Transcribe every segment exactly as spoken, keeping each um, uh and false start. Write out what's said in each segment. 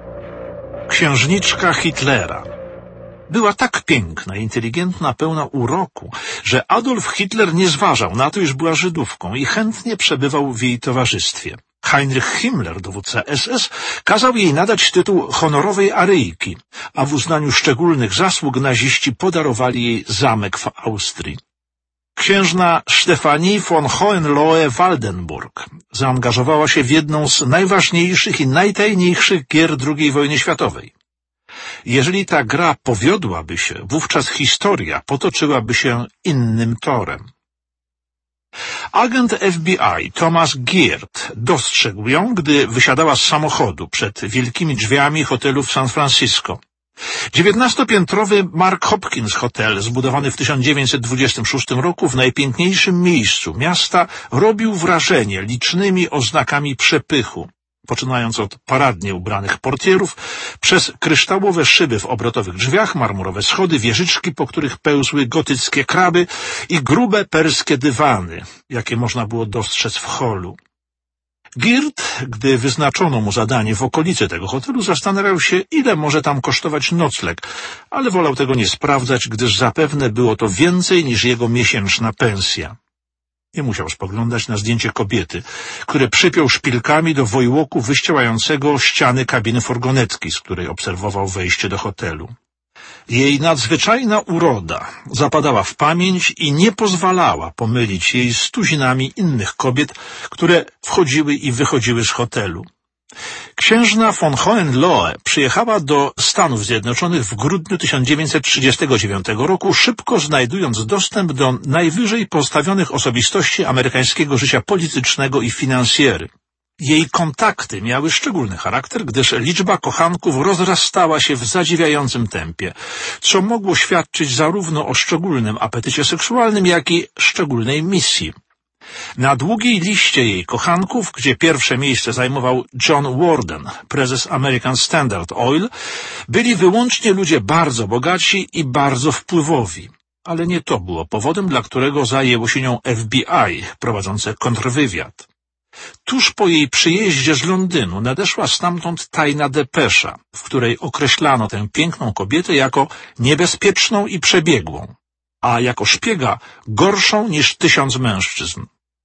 Księżniczka Hitlera była tak piękna, inteligentna, pełna uroku, że Adolf Hitler nie zważał na to, iż była Żydówką i chętnie przebywał w jej towarzystwie. Heinrich Himmler, dowódca S S, kazał jej nadać tytuł honorowej Aryjki, a w uznaniu szczególnych zasług naziści podarowali jej zamek w Austrii. Księżna Stefanie von Hohenlohe-Waldenburg zaangażowała się w jedną z najważniejszych i najtajniejszych gier drugiej wojny światowej. Jeżeli ta gra powiodłaby się, wówczas historia potoczyłaby się innym torem. Agent F B I Thomas Geard dostrzegł ją, gdy wysiadała z samochodu przed wielkimi drzwiami hotelu w San Francisco. dziewiętnastopiętrowy Mark Hopkins Hotel, zbudowany w tysiąc dziewięćset dwudziestym szóstym roku w najpiękniejszym miejscu miasta, robił wrażenie licznymi oznakami przepychu, poczynając od paradnie ubranych portierów, przez kryształowe szyby w obrotowych drzwiach, marmurowe schody, wieżyczki, po których pełzły gotyckie kraby i grube perskie dywany, jakie można było dostrzec w holu. Geard, gdy wyznaczono mu zadanie w okolicy tego hotelu, zastanawiał się, ile może tam kosztować nocleg, ale wolał tego nie sprawdzać, gdyż zapewne było to więcej niż jego miesięczna pensja. Nie musiał spoglądać na zdjęcie kobiety, które przypiął szpilkami do wojłoku wyściełającego ściany kabiny furgonetki, z której obserwował wejście do hotelu. Jej nadzwyczajna uroda zapadała w pamięć i nie pozwalała pomylić jej z tuzinami innych kobiet, które wchodziły i wychodziły z hotelu. Księżna von Hohenlohe przyjechała do Stanów Zjednoczonych w grudniu tysiąc dziewięćset trzydziestego dziewiątego roku, szybko znajdując dostęp do najwyżej postawionych osobistości amerykańskiego życia politycznego i finansjery. Jej kontakty miały szczególny charakter, gdyż liczba kochanków rozrastała się w zadziwiającym tempie, co mogło świadczyć zarówno o szczególnym apetycie seksualnym, jak i szczególnej misji. Na długiej liście jej kochanków, gdzie pierwsze miejsce zajmował John Warden, prezes American Standard Oil, byli wyłącznie ludzie bardzo bogaci i bardzo wpływowi. Ale nie to było powodem, dla którego zajęło się nią F B I, prowadzące kontrwywiad. Tuż po jej przyjeździe z Londynu nadeszła stamtąd tajna depesza, w której określano tę piękną kobietę jako niebezpieczną i przebiegłą, a jako szpiega gorszą niż tysiąc mężczyzn.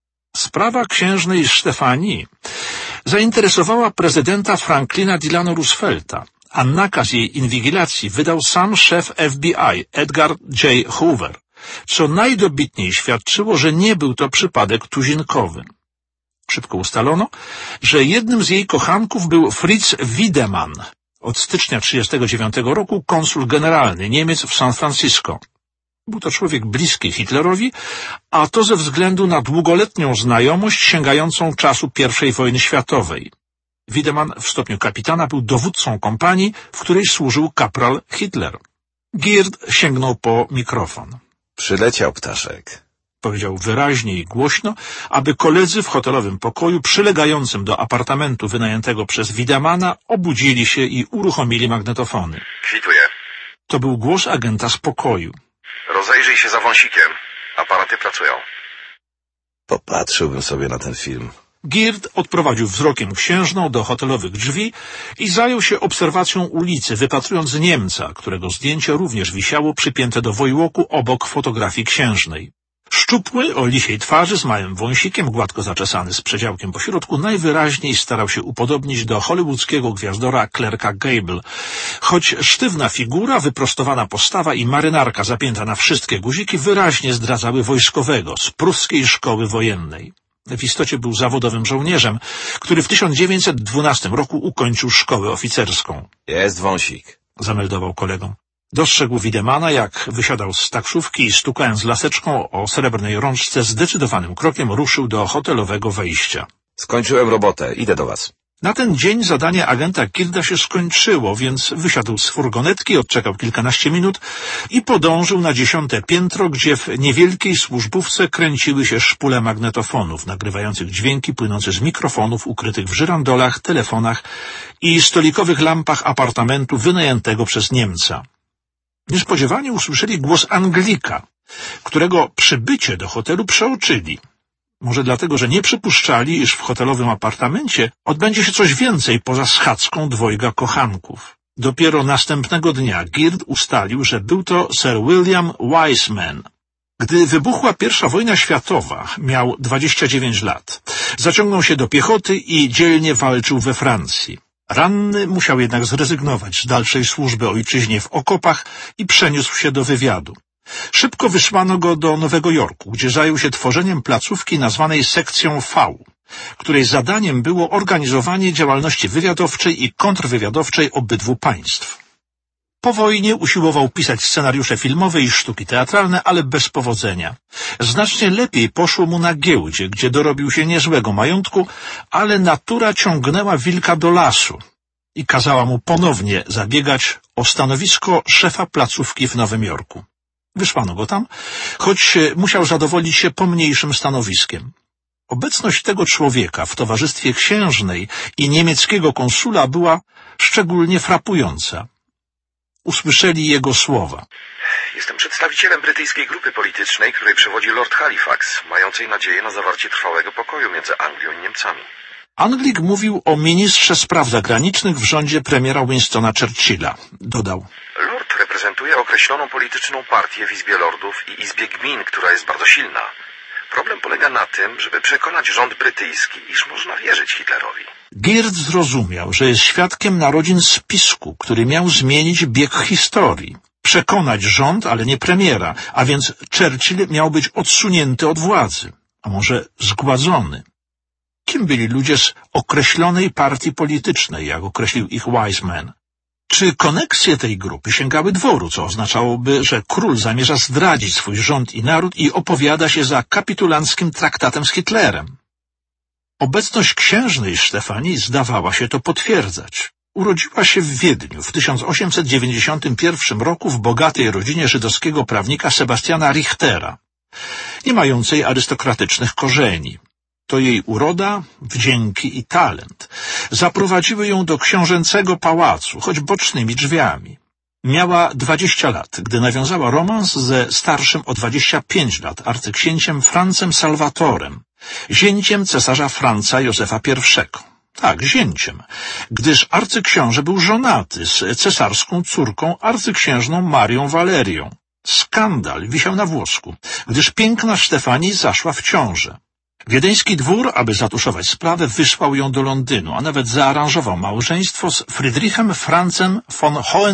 Sprawa księżnej Stefanii zainteresowała prezydenta Franklina Delano Roosevelta, a nakaz jej inwigilacji wydał sam szef F B I, Edgar J. Hoover, co najdobitniej świadczyło, że nie był to przypadek tuzinkowy. Szybko ustalono, że jednym z jej kochanków był Fritz Wiedemann, od stycznia trzydziestego dziewiątego roku konsul generalny Niemiec w San Francisco. Był to człowiek bliski Hitlerowi, a to ze względu na długoletnią znajomość sięgającą czasu pierwszej wojny światowej. Wiedemann w stopniu kapitana był dowódcą kompanii, w której służył kapral Hitler. Geard sięgnął po mikrofon. Przyleciał ptaszek, powiedział wyraźnie i głośno, aby koledzy w hotelowym pokoju przylegającym do apartamentu wynajętego przez Wiedemana obudzili się i uruchomili magnetofony. Kwituję. To był głos agenta spokoju. Rozejrzyj się za wąsikiem. Aparaty pracują. Popatrzyłbym sobie na ten film. Geard odprowadził wzrokiem księżną do hotelowych drzwi i zajął się obserwacją ulicy, wypatrując Niemca, którego zdjęcie również wisiało przypięte do wojłoku obok fotografii księżnej. Szczupły, o lisiej twarzy, z małym wąsikiem, gładko zaczesany z przedziałkiem pośrodku, najwyraźniej starał się upodobnić do hollywoodzkiego gwiazdora Clarka Gable, choć sztywna figura, wyprostowana postawa i marynarka zapięta na wszystkie guziki wyraźnie zdradzały wojskowego z pruskiej szkoły wojennej. W istocie był zawodowym żołnierzem, który w tysiąc dziewięćset dwunastym roku ukończył szkołę oficerską. Jest wąsik, zameldował kolegom. Dostrzegł Wiedemana, jak wysiadał z taksówki i stukając laseczką o srebrnej rączce, zdecydowanym krokiem ruszył do hotelowego wejścia. Skończyłem robotę, idę do was. Na ten dzień zadanie agenta Gearda się skończyło, więc wysiadł z furgonetki, odczekał kilkanaście minut i podążył na dziesiąte piętro, gdzie w niewielkiej służbówce kręciły się szpule magnetofonów, nagrywających dźwięki płynące z mikrofonów ukrytych w żyrandolach, telefonach i stolikowych lampach apartamentu wynajętego przez Niemca. Niespodziewanie usłyszeli głos Anglika, którego przybycie do hotelu przeoczyli. Może dlatego, że nie przypuszczali, iż w hotelowym apartamencie odbędzie się coś więcej poza schadzką dwojga kochanków. Dopiero następnego dnia Gird ustalił, że był to Sir William Wiseman. Gdy wybuchła pierwsza wojna światowa, miał dwadzieścia dziewięć lat. Zaciągnął się do piechoty i dzielnie walczył we Francji. Ranny musiał jednak zrezygnować z dalszej służby ojczyźnie w okopach i przeniósł się do wywiadu. Szybko wysłano go do Nowego Jorku, gdzie zajął się tworzeniem placówki nazwanej sekcją V, której zadaniem było organizowanie działalności wywiadowczej i kontrwywiadowczej obydwu państw. Po wojnie usiłował pisać scenariusze filmowe i sztuki teatralne, ale bez powodzenia. Znacznie lepiej poszło mu na giełdzie, gdzie dorobił się niezłego majątku, ale natura ciągnęła wilka do lasu i kazała mu ponownie zabiegać o stanowisko szefa placówki w Nowym Jorku. Wysłano go tam, choć musiał zadowolić się pomniejszym stanowiskiem. Obecność tego człowieka w towarzystwie księżnej i niemieckiego konsula była szczególnie frapująca. Usłyszeli jego słowa. Jestem przedstawicielem brytyjskiej grupy politycznej, której przewodzi Lord Halifax, mającej nadzieję na zawarcie trwałego pokoju między Anglią i Niemcami. Anglik mówił o ministrze spraw zagranicznych w rządzie premiera Winstona Churchilla. Dodał. Lord reprezentuje określoną polityczną partię w Izbie Lordów i Izbie Gmin, która jest bardzo silna. Problem polega na tym, żeby przekonać rząd brytyjski, iż można wierzyć Hitlerowi. Gird zrozumiał, że jest świadkiem narodzin spisku, który miał zmienić bieg historii. Przekonać rząd, ale nie premiera, a więc Churchill miał być odsunięty od władzy, a może zgładzony. Kim byli ludzie z określonej partii politycznej, jak określił ich Wiseman? Czy koneksje tej grupy sięgały dworu, co oznaczałoby, że król zamierza zdradzić swój rząd i naród i opowiada się za kapitulanckim traktatem z Hitlerem? Obecność księżnej Stefanii zdawała się to potwierdzać. Urodziła się w Wiedniu w tysiąc osiemset dziewięćdziesiątym pierwszym roku w bogatej rodzinie żydowskiego prawnika Sebastiana Richtera, nie mającej arystokratycznych korzeni. To jej uroda, wdzięki i talent zaprowadziły ją do książęcego pałacu, choć bocznymi drzwiami. Miała dwadzieścia lat, gdy nawiązała romans ze starszym o dwadzieścia pięć lat arcyksięciem Francem Salvatorem, zięciem cesarza Franca Józefa pierwszego. Tak, zięciem, gdyż arcyksiąże był żonaty z cesarską córką arcyksiężną Marią Walerią. Skandal wisiał na włosku, gdyż piękna Stefanii zaszła w ciążę. Wiedeński dwór, aby zatuszować sprawę, wysłał ją do Londynu, a nawet zaaranżował małżeństwo z Friedrichem Franzem von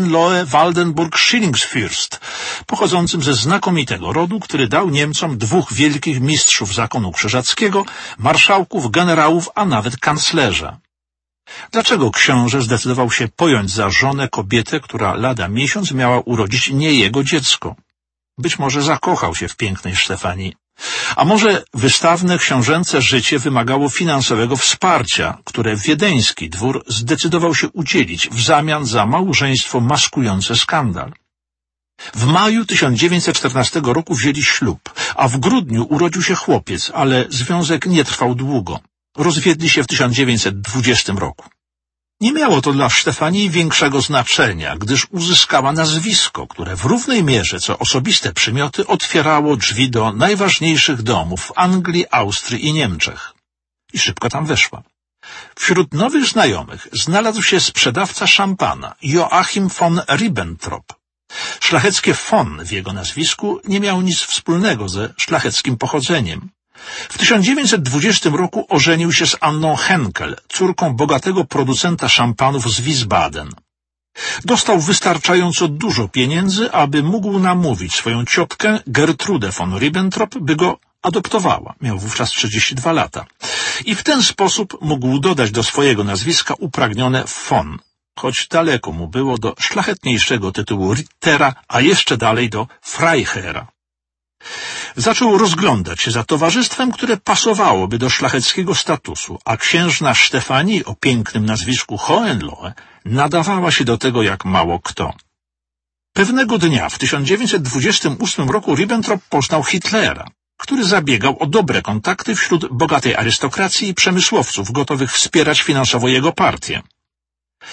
Hohenlohe-Waldenburg-Schillingsfürst, pochodzącym ze znakomitego rodu, który dał Niemcom dwóch wielkich mistrzów zakonu krzyżackiego, marszałków, generałów, a nawet kanclerza. Dlaczego książę zdecydował się pojąć za żonę kobietę, która lada miesiąc miała urodzić nie jego dziecko? Być może zakochał się w pięknej Stefanii. A może wystawne książęce życie wymagało finansowego wsparcia, które wiedeński dwór zdecydował się udzielić w zamian za małżeństwo maskujące skandal. W maju tysiąc dziewięćset czternastego roku wzięli ślub, a w grudniu urodził się chłopiec, ale związek nie trwał długo. Rozwiedli się w tysiąc dziewięćset dwudziestym roku. Nie miało to dla Stefanii większego znaczenia, gdyż uzyskała nazwisko, które w równej mierze co osobiste przymioty otwierało drzwi do najważniejszych domów w Anglii, Austrii i Niemczech. I szybko tam weszła. Wśród nowych znajomych znalazł się sprzedawca szampana, Joachim von Ribbentrop. Szlacheckie von w jego nazwisku nie miało nic wspólnego ze szlacheckim pochodzeniem. W tysiąc dziewięćset dwudziestym roku ożenił się z Anną Henkel, córką bogatego producenta szampanów z Wiesbaden. Dostał wystarczająco dużo pieniędzy, aby mógł namówić swoją ciotkę Gertrudę von Ribbentrop, by go adoptowała. Miał wówczas trzydzieści dwa lata. I w ten sposób mógł dodać do swojego nazwiska upragnione von, choć daleko mu było do szlachetniejszego tytułu Rittera, a jeszcze dalej do Freiherra. Zaczął rozglądać się za towarzystwem, które pasowałoby do szlacheckiego statusu, a księżna Stefanii o pięknym nazwisku Hohenlohe nadawała się do tego jak mało kto. Pewnego dnia w tysiąc dziewięćset dwudziestym ósmym roku Ribbentrop poznał Hitlera, który zabiegał o dobre kontakty wśród bogatej arystokracji i przemysłowców gotowych wspierać finansowo jego partię.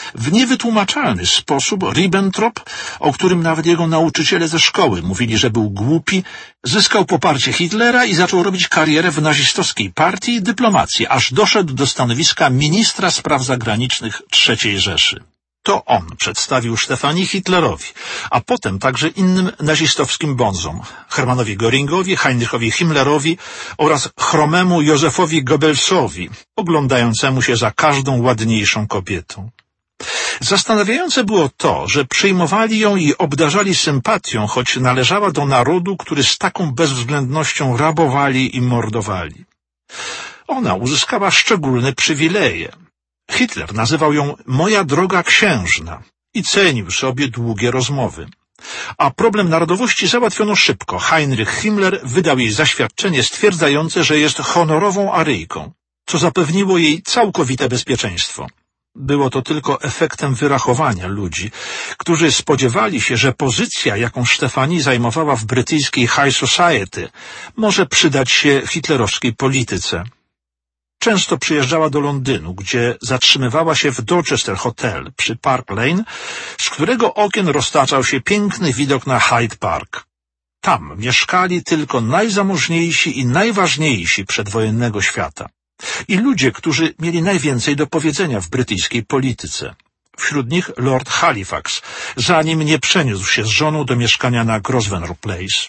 W niewytłumaczalny sposób Ribbentrop, o którym nawet jego nauczyciele ze szkoły mówili, że był głupi, zyskał poparcie Hitlera i zaczął robić karierę w nazistowskiej partii i dyplomacji, aż doszedł do stanowiska ministra spraw zagranicznych trzeciej Rzeszy. To on przedstawił Stefanii Hitlerowi, a potem także innym nazistowskim bonzom, Hermannowi Göringowi, Heinrichowi Himmlerowi oraz chromemu Józefowi Goebbelsowi, oglądającemu się za każdą ładniejszą kobietą. Zastanawiające było to, że przyjmowali ją i obdarzali sympatią, choć należała do narodu, który z taką bezwzględnością rabowali i mordowali. Ona uzyskała szczególne przywileje. Hitler nazywał ją moja droga księżna i cenił sobie długie rozmowy. A problem narodowości załatwiono szybko. Heinrich Himmler wydał jej zaświadczenie stwierdzające, że jest honorową Aryjką, co zapewniło jej całkowite bezpieczeństwo. Było to tylko efektem wyrachowania ludzi, którzy spodziewali się, że pozycja, jaką Stefanii zajmowała w brytyjskiej high society, może przydać się hitlerowskiej polityce. Często przyjeżdżała do Londynu, gdzie zatrzymywała się w Dorchester Hotel przy Park Lane, z którego okien roztaczał się piękny widok na Hyde Park. Tam mieszkali tylko najzamożniejsi i najważniejsi przedwojennego świata i ludzie, którzy mieli najwięcej do powiedzenia w brytyjskiej polityce. Wśród nich Lord Halifax, zanim nie przeniósł się z żoną do mieszkania na Grosvenor Place.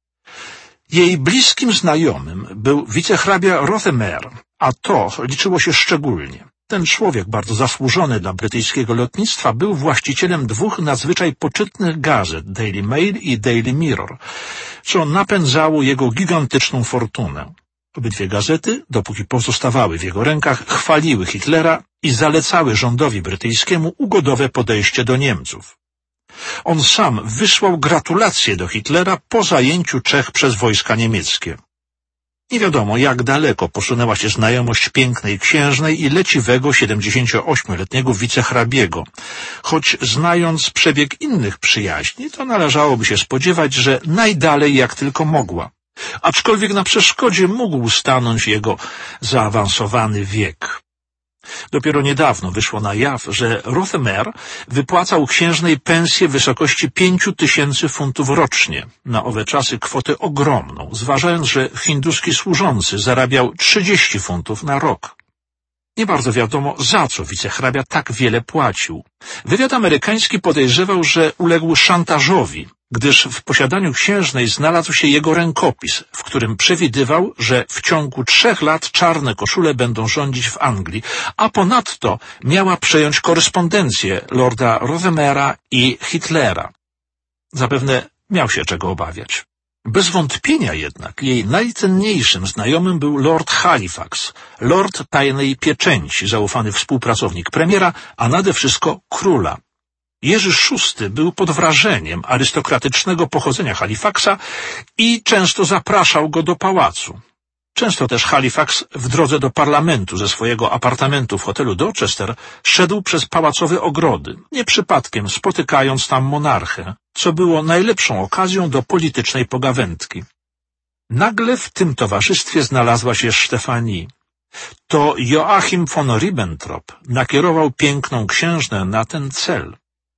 Jej bliskim znajomym był wicehrabia Rothermere, a to liczyło się szczególnie. Ten człowiek, bardzo zasłużony dla brytyjskiego lotnictwa, był właścicielem dwóch nadzwyczaj poczytnych gazet, Daily Mail i Daily Mirror, co napędzało jego gigantyczną fortunę. Obydwie gazety, dopóki pozostawały w jego rękach, chwaliły Hitlera i zalecały rządowi brytyjskiemu ugodowe podejście do Niemców. On sam wysłał gratulacje do Hitlera po zajęciu Czech przez wojska niemieckie. Nie wiadomo, jak daleko posunęła się znajomość pięknej księżnej i leciwego siedemdziesięcioośmioletniego wicehrabiego, choć znając przebieg innych przyjaźni, to należałoby się spodziewać, że najdalej jak tylko mogła. Aczkolwiek na przeszkodzie mógł stanąć jego zaawansowany wiek. Dopiero niedawno wyszło na jaw, że Rothermere wypłacał księżnej pensję w wysokości pięciu tysięcy funtów rocznie, na owe czasy kwotę ogromną, zważając, że hinduski służący zarabiał trzydzieści funtów na rok. Nie bardzo wiadomo, za co wicehrabia tak wiele płacił. Wywiad amerykański podejrzewał, że uległ szantażowi, gdyż w posiadaniu księżnej znalazł się jego rękopis, w którym przewidywał, że w ciągu trzech lat czarne koszule będą rządzić w Anglii, a ponadto miała przejąć korespondencję lorda Rothermera i Hitlera. Zapewne miał się czego obawiać. Bez wątpienia jednak jej najcenniejszym znajomym był lord Halifax, lord tajnej pieczęci, zaufany współpracownik premiera, a nade wszystko króla. Jerzy szósty był pod wrażeniem arystokratycznego pochodzenia Halifaxa i często zapraszał go do pałacu. Często też Halifax w drodze do parlamentu ze swojego apartamentu w hotelu Dorchester szedł przez pałacowe ogrody, nie przypadkiem spotykając tam monarchę, co było najlepszą okazją do politycznej pogawędki. Nagle w tym towarzystwie znalazła się Stefanii. To Joachim von Ribbentrop nakierował piękną księżnę na ten cel.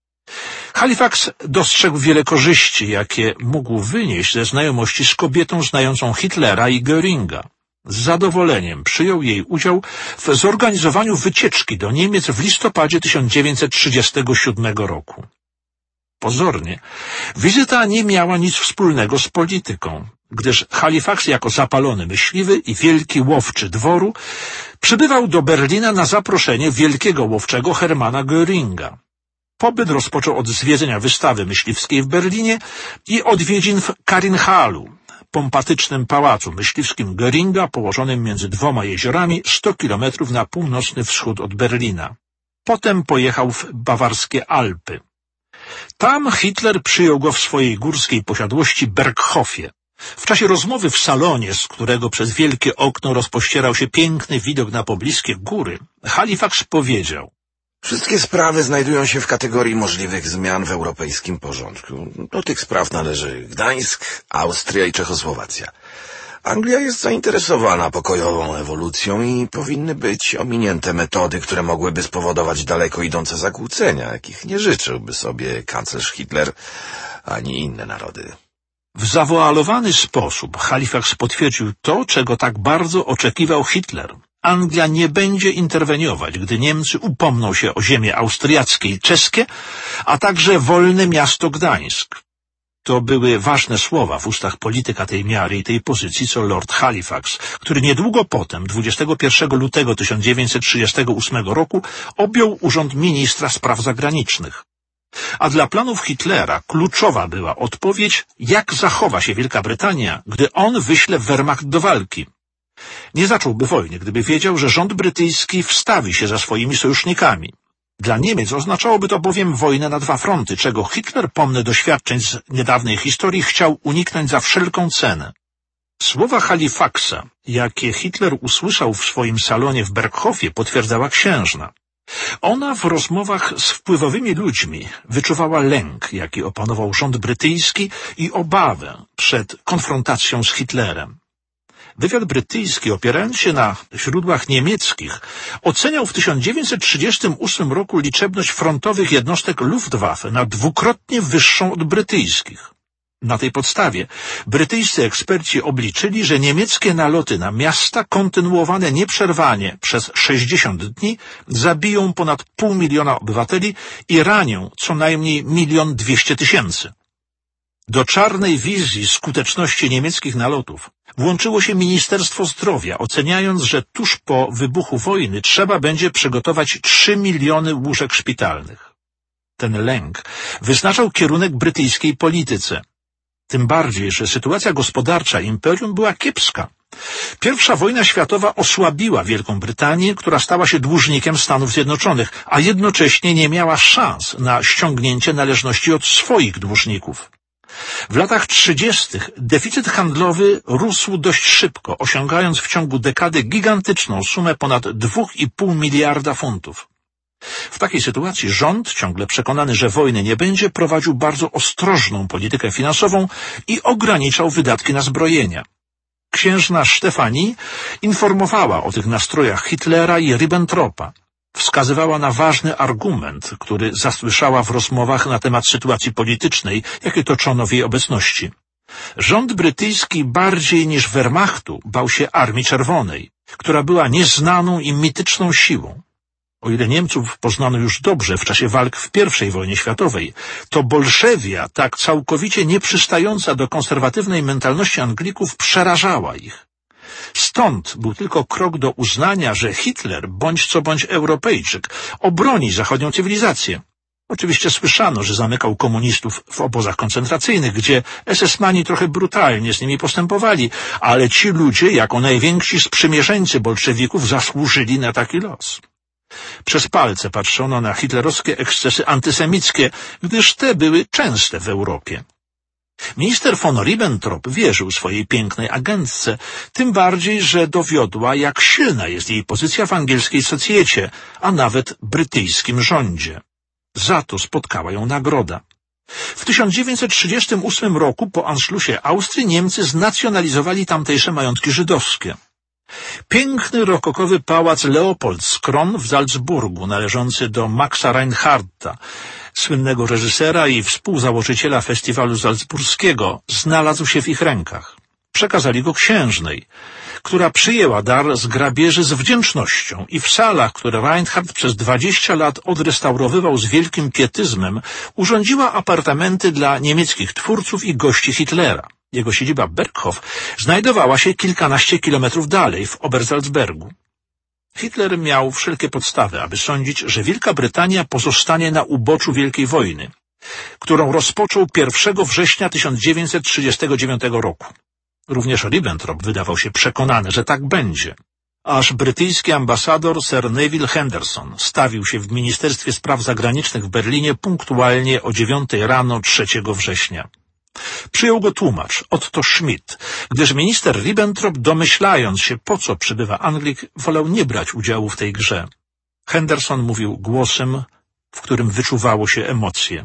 Halifax dostrzegł wiele korzyści, jakie mógł wynieść ze znajomości z kobietą znającą Hitlera i Göringa. Z zadowoleniem przyjął jej udział w zorganizowaniu wycieczki do Niemiec w listopadzie tysiąc dziewięćset trzydziestego siódmego roku. Pozornie wizyta nie miała nic wspólnego z polityką, gdyż Halifax jako zapalony myśliwy i wielki łowczy dworu przybywał do Berlina na zaproszenie wielkiego łowczego Hermana Göringa. Pobyt rozpoczął od zwiedzenia wystawy myśliwskiej w Berlinie i odwiedzin w Karinhalu, pompatycznym pałacu myśliwskim Göringa, położonym między dwoma jeziorami sto kilometrów na północny wschód od Berlina. Potem pojechał w bawarskie Alpy. Tam Hitler przyjął go w swojej górskiej posiadłości Berghofie. W czasie rozmowy w salonie, z którego przez wielkie okno rozpościerał się piękny widok na pobliskie góry, Halifax powiedział: Wszystkie sprawy znajdują się w kategorii możliwych zmian w europejskim porządku. Do tych spraw należy Gdańsk, Austria i Czechosłowacja. Anglia jest zainteresowana pokojową ewolucją i powinny być ominięte metody, które mogłyby spowodować daleko idące zakłócenia, jakich nie życzyłby sobie kanclerz Hitler ani inne narody. W zawoalowany sposób Halifax potwierdził to, czego tak bardzo oczekiwał Hitler. Anglia nie będzie interweniować, gdy Niemcy upomną się o ziemie austriackie i czeskie, a także wolne miasto Gdańsk. To były ważne słowa w ustach polityka tej miary i tej pozycji, co Lord Halifax, który niedługo potem, dwudziestego pierwszego lutego tysiąc dziewięćset trzydziestego ósmego roku, objął urząd ministra spraw zagranicznych. A dla planów Hitlera kluczowa była odpowiedź, jak zachowa się Wielka Brytania, gdy on wyśle Wehrmacht do walki. Nie zacząłby wojny, gdyby wiedział, że rząd brytyjski wstawi się za swoimi sojusznikami. Dla Niemiec oznaczałoby to bowiem wojnę na dwa fronty, czego Hitler, pomny doświadczeń z niedawnej historii, chciał uniknąć za wszelką cenę. Słowa Halifaxa, jakie Hitler usłyszał w swoim salonie w Berghofie, potwierdzała księżna. Ona w rozmowach z wpływowymi ludźmi wyczuwała lęk, jaki opanował rząd brytyjski, i obawę przed konfrontacją z Hitlerem. Wywiad brytyjski, opierając się na źródłach niemieckich, oceniał w tysiąc dziewięćset trzydziestym ósmym roku liczebność frontowych jednostek Luftwaffe na dwukrotnie wyższą od brytyjskich. Na tej podstawie brytyjscy eksperci obliczyli, że niemieckie naloty na miasta kontynuowane nieprzerwanie przez sześćdziesiąt dni zabiją ponad pół miliona obywateli i ranią co najmniej milion dwieście tysięcy. Do czarnej wizji skuteczności niemieckich nalotów włączyło się Ministerstwo Zdrowia, oceniając, że tuż po wybuchu wojny trzeba będzie przygotować trzy miliony łóżek szpitalnych. Ten lęk wyznaczał kierunek brytyjskiej polityce. Tym bardziej, że sytuacja gospodarcza imperium była kiepska. Pierwsza wojna światowa osłabiła Wielką Brytanię, która stała się dłużnikiem Stanów Zjednoczonych, a jednocześnie nie miała szans na ściągnięcie należności od swoich dłużników. W latach trzydziestych deficyt handlowy rósł dość szybko, osiągając w ciągu dekady gigantyczną sumę ponad dwa i pół miliarda funtów. W takiej sytuacji rząd, ciągle przekonany, że wojny nie będzie, prowadził bardzo ostrożną politykę finansową i ograniczał wydatki na zbrojenia. Księżna Stefani informowała o tych nastrojach Hitlera i Ribbentropa. Wskazywała na ważny argument, który zasłyszała w rozmowach na temat sytuacji politycznej, jakie toczono w jej obecności. Rząd brytyjski bardziej niż Wehrmachtu bał się Armii Czerwonej, która była nieznaną i mityczną siłą. O ile Niemców poznano już dobrze w czasie walk w pierwszej wojnie światowej, to Bolszewia, tak całkowicie nieprzystająca do konserwatywnej mentalności Anglików, przerażała ich. Stąd był tylko krok do uznania, że Hitler, bądź co bądź Europejczyk, obroni zachodnią cywilizację. Oczywiście słyszano, że zamykał komunistów w obozach koncentracyjnych, gdzie esesmani trochę brutalnie z nimi postępowali, ale ci ludzie, jako najwięksi sprzymierzeńcy bolszewików, zasłużyli na taki los. Przez palce patrzono na hitlerowskie ekscesy antysemickie, gdyż te były częste w Europie. Minister von Ribbentrop wierzył swojej pięknej agentce, tym bardziej, że dowiodła, jak silna jest jej pozycja w angielskiej socjecie, a nawet brytyjskim rządzie. Za to spotkała ją nagroda. W tysiąc dziewięćset trzydziestym ósmym roku po Anschlussie Austrii Niemcy znacjonalizowali tamtejsze majątki żydowskie. Piękny rokokowy pałac Leopoldskron w Salzburgu, należący do Maxa Reinhardta, słynnego reżysera i współzałożyciela festiwalu salzburskiego, znalazł się w ich rękach. Przekazali go księżnej, która przyjęła dar z grabieży z wdzięcznością i w salach, które Reinhardt przez dwadzieścia lat odrestaurowywał z wielkim pietyzmem, urządziła apartamenty dla niemieckich twórców i gości Hitlera. Jego siedziba Berghof znajdowała się kilkanaście kilometrów dalej, w Obersalzbergu. Hitler miał wszelkie podstawy, aby sądzić, że Wielka Brytania pozostanie na uboczu Wielkiej Wojny, którą rozpoczął pierwszego września tysiąc dziewięćset trzydziestego dziewiątego roku. Również Ribbentrop wydawał się przekonany, że tak będzie. Aż brytyjski ambasador Sir Neville Henderson stawił się w Ministerstwie Spraw Zagranicznych w Berlinie punktualnie o dziewiątej rano trzeciego września. Przyjął go tłumacz, Otto Schmidt, gdyż minister Ribbentrop, domyślając się, po co przybywa Anglik, wolał nie brać udziału w tej grze. Henderson mówił głosem, w którym wyczuwało się emocje.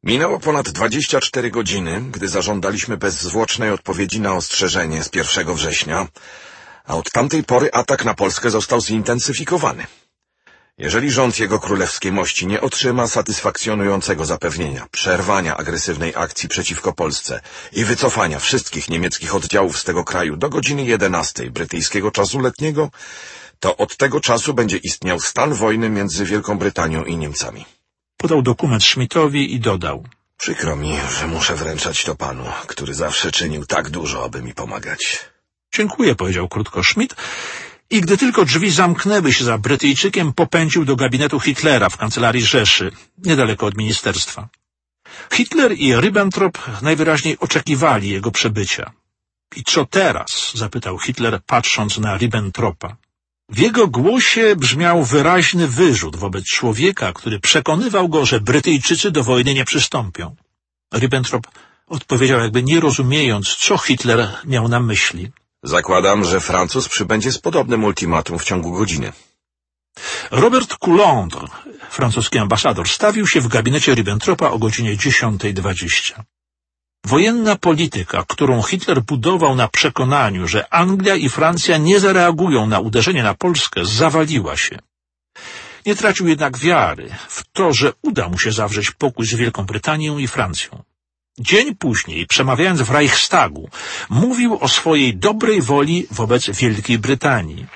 Minęło ponad dwadzieścia cztery godziny, gdy zażądaliśmy bezzwłocznej odpowiedzi na ostrzeżenie z pierwszego września, a od tamtej pory atak na Polskę został zintensyfikowany. Jeżeli rząd jego królewskiej mości nie otrzyma satysfakcjonującego zapewnienia przerwania agresywnej akcji przeciwko Polsce i wycofania wszystkich niemieckich oddziałów z tego kraju do godziny jedenastej brytyjskiego czasu letniego, to od tego czasu będzie istniał stan wojny między Wielką Brytanią i Niemcami. Podał dokument Schmidtowi i dodał: Przykro mi, że muszę wręczać to panu, który zawsze czynił tak dużo, aby mi pomagać. Dziękuję, powiedział krótko Schmidt i gdy tylko drzwi zamknęły się za Brytyjczykiem, popędził do gabinetu Hitlera w kancelarii Rzeszy, niedaleko od ministerstwa. Hitler i Ribbentrop najwyraźniej oczekiwali jego przybycia. I co teraz? Zapytał Hitler, patrząc na Ribbentropa. W jego głosie brzmiał wyraźny wyrzut wobec człowieka, który przekonywał go, że Brytyjczycy do wojny nie przystąpią. Ribbentrop odpowiedział, jakby nie rozumiejąc, co Hitler miał na myśli. Zakładam, że Francuz przybędzie z podobnym ultimatum w ciągu godziny. Robert Coulondre, francuski ambasador, stawił się w gabinecie Ribbentropa o godzinie dziesiątej dwadzieścia. Wojenna polityka, którą Hitler budował na przekonaniu, że Anglia i Francja nie zareagują na uderzenie na Polskę, zawaliła się. Nie tracił jednak wiary w to, że uda mu się zawrzeć pokój z Wielką Brytanią i Francją. Dzień później, przemawiając w Reichstagu, mówił o swojej dobrej woli wobec Wielkiej Brytanii.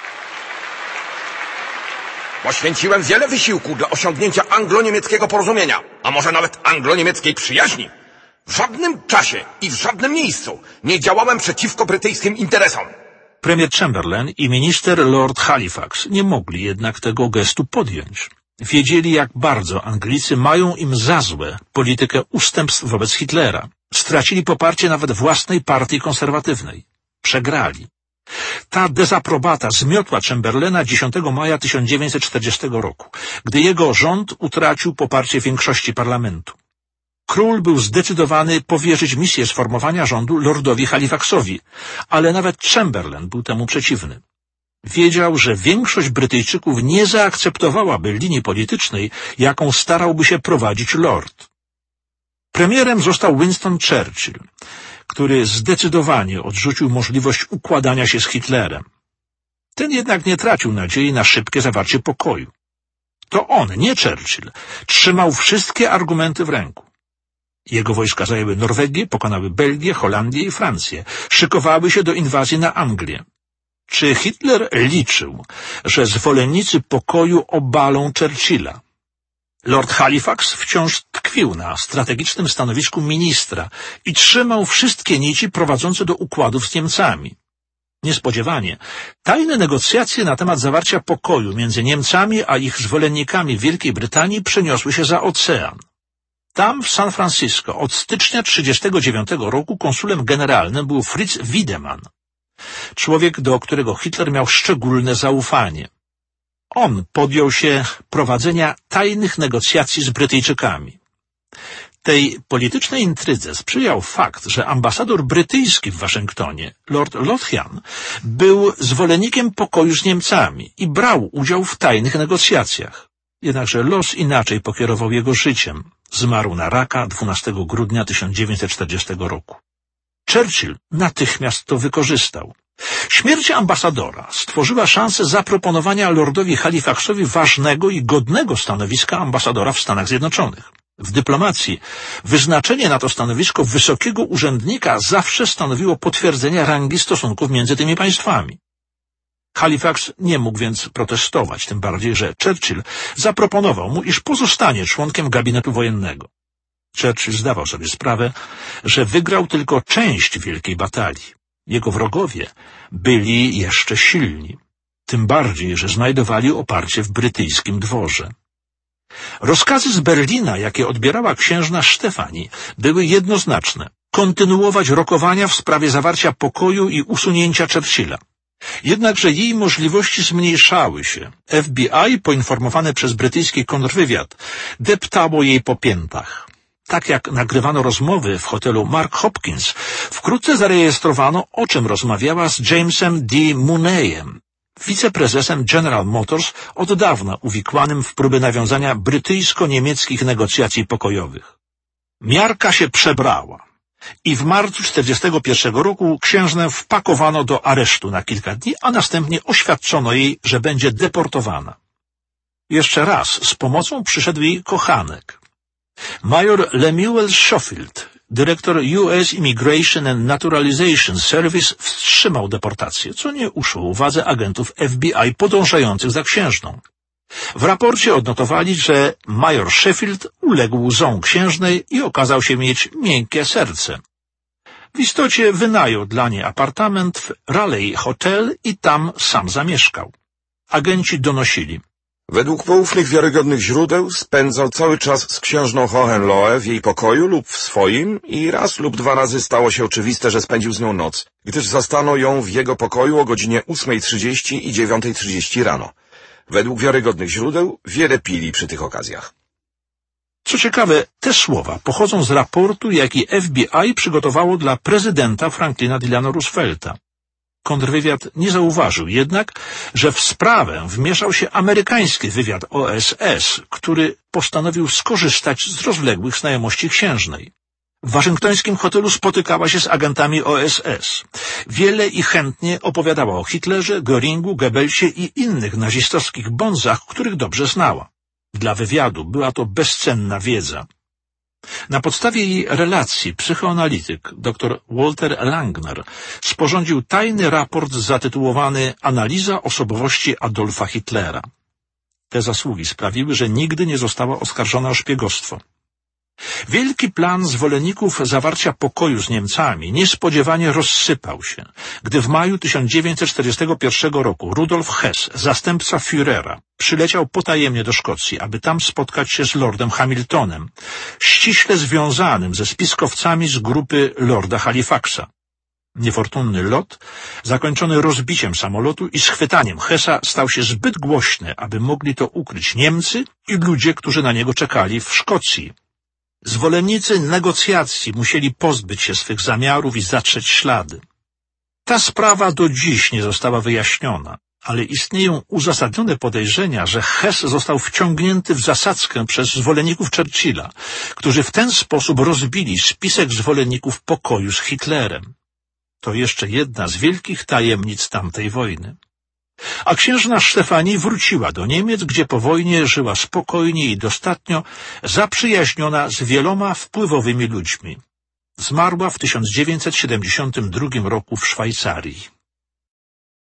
Poświęciłem wiele wysiłku dla osiągnięcia anglo-niemieckiego porozumienia, a może nawet anglo-niemieckiej przyjaźni. W żadnym czasie i w żadnym miejscu nie działałem przeciwko brytyjskim interesom. Premier Chamberlain i minister Lord Halifax nie mogli jednak tego gestu podjąć. Wiedzieli, jak bardzo Anglicy mają im za złe politykę ustępstw wobec Hitlera. Stracili poparcie nawet własnej partii konserwatywnej. Przegrali. Ta dezaprobata zmiotła Chamberlaina dziesiątego maja tysiąc dziewięćset czterdziestego roku, gdy jego rząd utracił poparcie większości parlamentu. Król był zdecydowany powierzyć misję sformowania rządu lordowi Halifaxowi, ale nawet Chamberlain był temu przeciwny. Wiedział, że większość Brytyjczyków nie zaakceptowałaby linii politycznej, jaką starałby się prowadzić lord. Premierem został Winston Churchill, który zdecydowanie odrzucił możliwość układania się z Hitlerem. Ten jednak nie tracił nadziei na szybkie zawarcie pokoju. To on, nie Churchill, trzymał wszystkie argumenty w ręku. Jego wojska zajęły Norwegię, pokonały Belgię, Holandię i Francję. Szykowały się do inwazji na Anglię. Czy Hitler liczył, że zwolennicy pokoju obalą Churchilla? Lord Halifax wciąż tkwił na strategicznym stanowisku ministra i trzymał wszystkie nici prowadzące do układów z Niemcami. Niespodziewanie, tajne negocjacje na temat zawarcia pokoju między Niemcami a ich zwolennikami w Wielkiej Brytanii przeniosły się za ocean. Tam, w San Francisco, od stycznia trzydziestego dziewiątego roku konsulem generalnym był Fritz Wiedemann, człowiek, do którego Hitler miał szczególne zaufanie. On podjął się prowadzenia tajnych negocjacji z Brytyjczykami. Tej politycznej intrydze sprzyjał fakt, że ambasador brytyjski w Waszyngtonie, Lord Lothian, był zwolennikiem pokoju z Niemcami i brał udział w tajnych negocjacjach. Jednakże los inaczej pokierował jego życiem. Zmarł na raka dwunastego grudnia tysiąc dziewięćset czterdziestego roku. Churchill natychmiast to wykorzystał. Śmierć ambasadora stworzyła szansę zaproponowania lordowi Halifaxowi ważnego i godnego stanowiska ambasadora w Stanach Zjednoczonych. W dyplomacji wyznaczenie na to stanowisko wysokiego urzędnika zawsze stanowiło potwierdzenie rangi stosunków między tymi państwami. Halifax nie mógł więc protestować, tym bardziej, że Churchill zaproponował mu, iż pozostanie członkiem gabinetu wojennego. Churchill zdawał sobie sprawę, że wygrał tylko część wielkiej batalii. Jego wrogowie byli jeszcze silni, tym bardziej, że znajdowali oparcie w brytyjskim dworze. Rozkazy z Berlina, jakie odbierała księżna Stefani, były jednoznaczne. Kontynuować rokowania w sprawie zawarcia pokoju i usunięcia Churchilla. Jednakże jej możliwości zmniejszały się. F B I, poinformowane przez brytyjski kontrwywiad, deptało jej po piętach. Tak jak nagrywano rozmowy w hotelu Mark Hopkins, wkrótce zarejestrowano, o czym rozmawiała z Jamesem D. Mooneyem, wiceprezesem General Motors, od dawna uwikłanym w próby nawiązania brytyjsko-niemieckich negocjacji pokojowych. Miarka się przebrała i w marcu czterdziestego pierwszego roku księżnę wpakowano do aresztu na kilka dni, a następnie oświadczono jej, że będzie deportowana. Jeszcze raz z pomocą przyszedł jej kochanek. Major Lemuel Schofield, dyrektor U S Immigration and Naturalization Service, wstrzymał deportację, co nie uszło uwadze agentów F B I podążających za księżną. W raporcie odnotowali, że major Sheffield uległ łzom księżnej i okazał się mieć miękkie serce. W istocie wynajął dla niej apartament w Raleigh Hotel i tam sam zamieszkał. Agenci donosili: według poufnych, wiarygodnych źródeł spędzał cały czas z księżną Hohenlohe w jej pokoju lub w swoim i raz lub dwa razy stało się oczywiste, że spędził z nią noc, gdyż zastano ją w jego pokoju o godzinie ósmej trzydzieści i dziewiątej trzydzieści rano. Według wiarygodnych źródeł wiele pili przy tych okazjach. Co ciekawe, te słowa pochodzą z raportu, jaki F B I przygotowało dla prezydenta Franklina Delano Roosevelta. Kontrwywiad nie zauważył jednak, że w sprawę wmieszał się amerykański wywiad O S S, który postanowił skorzystać z rozległych znajomości księżnej. W waszyngtońskim hotelu spotykała się z agentami O S S. Wiele i chętnie opowiadała o Hitlerze, Göringu, Goebbelsie i innych nazistowskich bonzach, których dobrze znała. Dla wywiadu była to bezcenna wiedza. Na podstawie jej relacji psychoanalityk dr Walter Langner sporządził tajny raport zatytułowany Analiza osobowości Adolfa Hitlera. Te zasługi sprawiły, że nigdy nie została oskarżona o szpiegostwo. Wielki plan zwolenników zawarcia pokoju z Niemcami niespodziewanie rozsypał się, gdy w maju tysiąc dziewięćset czterdziestego pierwszego roku Rudolf Hess, zastępca Führera, przyleciał potajemnie do Szkocji, aby tam spotkać się z lordem Hamiltonem, ściśle związanym ze spiskowcami z grupy lorda Halifaxa. Niefortunny lot, zakończony rozbiciem samolotu i schwytaniem Hessa, stał się zbyt głośny, aby mogli to ukryć Niemcy i ludzie, którzy na niego czekali w Szkocji. Zwolennicy negocjacji musieli pozbyć się swych zamiarów i zatrzeć ślady. Ta sprawa do dziś nie została wyjaśniona, ale istnieją uzasadnione podejrzenia, że Hess został wciągnięty w zasadzkę przez zwolenników Churchilla, którzy w ten sposób rozbili spisek zwolenników pokoju z Hitlerem. To jeszcze jedna z wielkich tajemnic tamtej wojny. A księżna Stefanii wróciła do Niemiec, gdzie po wojnie żyła spokojnie i dostatnio, zaprzyjaźniona z wieloma wpływowymi ludźmi. Zmarła w tysiąc dziewięćset siedemdziesiątym drugim roku w Szwajcarii.